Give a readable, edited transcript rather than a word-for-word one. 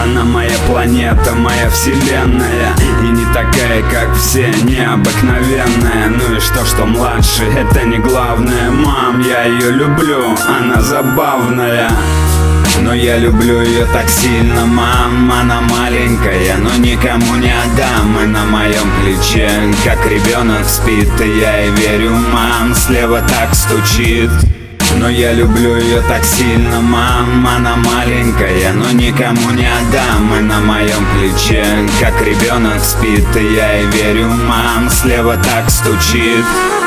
Она моя планета, моя вселенная, и не такая, как все, необыкновенная. Ну и что младше, это не главное. Мам, я ее люблю, она забавная. Но я люблю ее так сильно, мам. Она маленькая, но никому не отдам. И на моем плече, как ребенок спит. И я ей верю, мам, слева так стучит. Но я люблю ее так сильно, мам. Она маленькая, но никому не отдам. И на моем плече, как ребенок спит. И я ей верю, мам, слева так стучит.